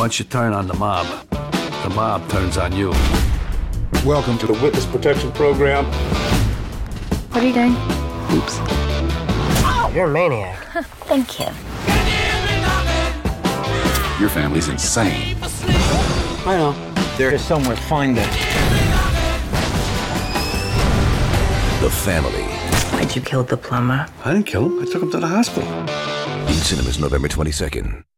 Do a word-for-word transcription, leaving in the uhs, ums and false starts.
Once you turn on the mob, the mob turns on you. Welcome to the Witness Protection Program. What are you doing? Oops. You're a maniac. Thank you. Your family's insane. I know. There is somewhere. Find them. The Family. Why'd you kill the plumber? I didn't kill him. I took him to the hospital. In cinemas November twenty-second.